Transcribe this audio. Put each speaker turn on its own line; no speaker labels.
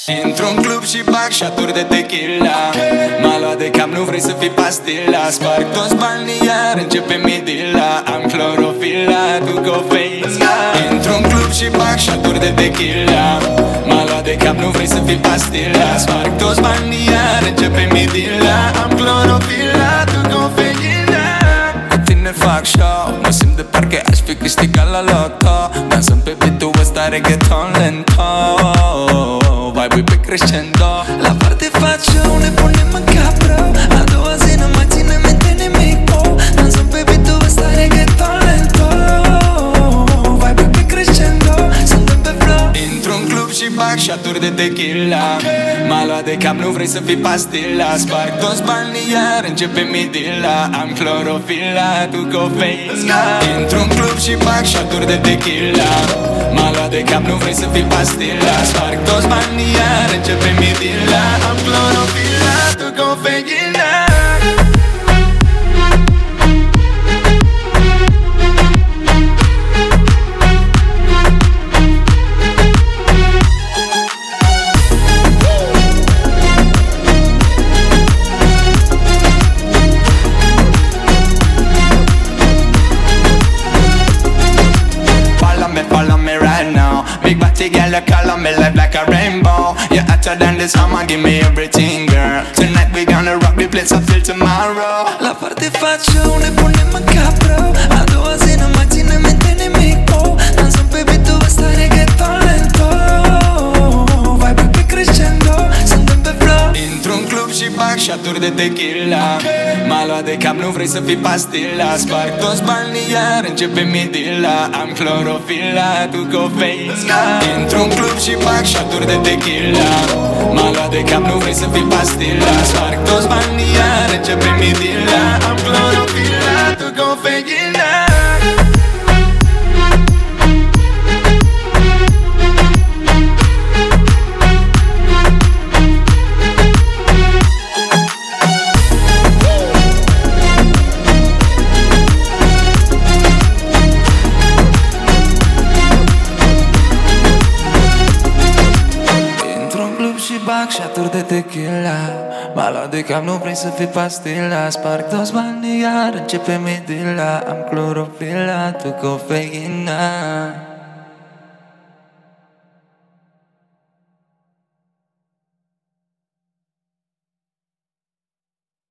Intr-un club și bag șaturi de tequila. M-a luat de cap, nu vrei să fii pastila. Sparg toți banii, iar începe midila. Am clorofila, tu cofeina. Intr-un club și bag șaturi de tequila. M-a luat de cap, nu vrei să fii pastila. Sparg toți banii, iar începe midila. Am clorofila, tu cofeina. Cu tine fac show, mă simt de parcă aș fi câștigat la loto. Dansăm pe beat-ul ăsta reggaeton lento. Vibe-ul pe crescendo. La parte faccio, ne punem în cap rău. A doua zi nu mai ține minte nimic, oh. Dansăm pe beat-ul ăsta reggaeton lento. Vibe-ul pe crescendo, suntem pe flow. Intr-un club și bag șaturi de tequila. M-a luat de cap, nu vrei să fii pastila. Sparg toți banii, iar începe midila. Am clorofila, tu cofeina. Intr-un club și bag șaturi de tequila. M-a luat de cap, nu vrei să fii pastila. Sparg toți banii, iar începe midila. Am clorofila, tu cofeina. Follow me right now. Big body girl, you color me life like a rainbow. You're hotter than the summer, give me everything, girl. Tonight we gonna rock the place up till tomorrow. La parte faccio, ne punem în cap rău. A doua zi nu mai ține minte nimic, oh. Dansăm pe beat-ul ăsta reggaeton lento. Vibe-ul pe crescendo, suntem pe flow. Intr-un club și bag șaturi de tequila. M-a luat de cap, nu vrei să fii pastila. Sparg toți banii, iar începe midila. Am clorofila, tu cofeina. Intr-un club și bag șaturi de tequila. M-a luat de cap, nu vrei să fii pastila. Sparg toți banii, iar începe midila. Am clorofila, tu cofeina. Și bag șaturi de tequila. M-a luat de cap, nu vrei să fii pastila. Sparg toți banii, iar începe midila. Am clorofila, tu cofeina.